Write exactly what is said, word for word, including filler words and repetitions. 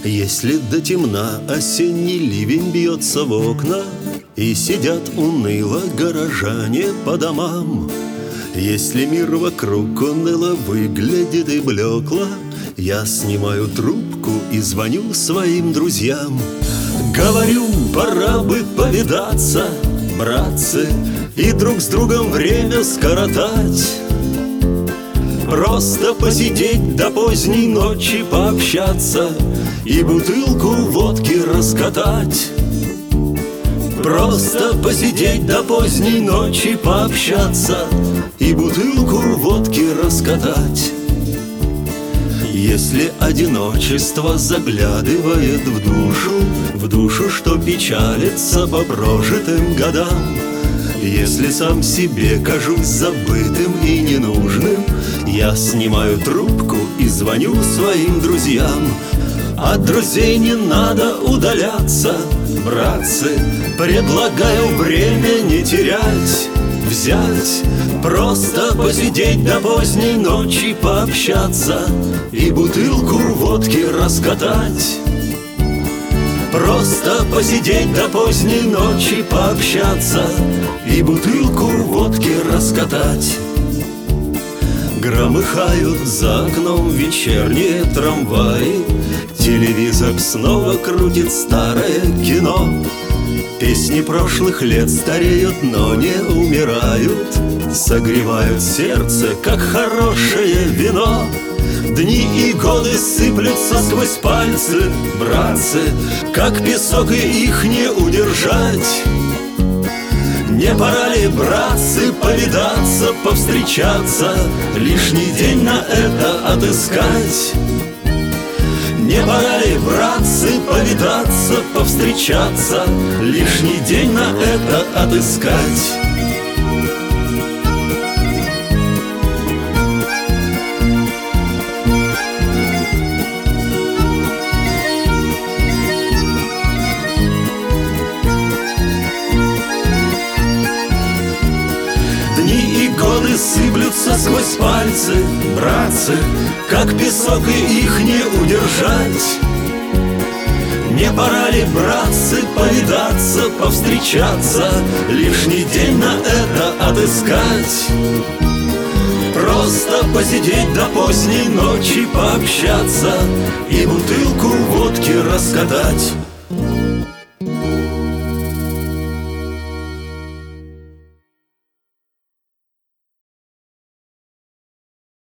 Если до темна осенний ливень бьется в окна, и сидят уныло горожане по домам, если мир вокруг уныло выглядит и блекло, я снимаю трубку и звоню своим друзьям. Говорю, пора бы повидаться, братцы, и друг с другом время скоротать. Просто посидеть до поздней ночи, пообщаться и бутылку водки раскатать. Просто посидеть до поздней ночи, пообщаться и бутылку водки раскатать. Если одиночество заглядывает в душу, в душу, что печалится по прожитым годам, если сам себе кажусь забытым и ненужным, я снимаю трубку и звоню своим друзьям. От друзей не надо удаляться, братцы, предлагаю время не терять, взять, просто посидеть до поздней ночи, пообщаться и бутылку водки раскатать. Просто посидеть до поздней ночи, пообщаться и бутылку водки раскатать. Громыхают за окном вечерние трамваи, телевизор снова крутит старое кино. Песни прошлых лет стареют, но не умирают, согревают сердце, как хорошее вино. Дни и годы сыплются сквозь пальцы, братцы, как песок, и их не удержать. Не пора ли, братцы, повидаться, повстречаться, лишний день на это отыскать? Не пора ли, братцы, повидаться, повстречаться, лишний день на это отыскать? Дни и годы сыплются сквозь пальцы, братцы, как песок, и их не удержать. Не пора ли, братцы, повидаться, повстречаться, лишний день на это отыскать? Просто посидеть до поздней ночи, пообщаться и бутылку водки раскатать.